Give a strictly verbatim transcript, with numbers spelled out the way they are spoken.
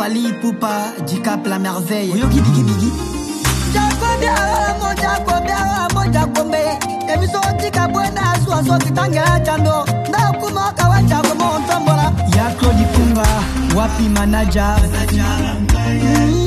Fali Poupa, Dicap la merveille. Yogi Bigi Bigi. Jacobi Aramo, Jacobi Aramo, Jacobi. Emiso Tika Buena, Suazo Kitanga Chando. Nakuma Kawa Jacobo Tombola. Yako Dikunga, Wapi Manager.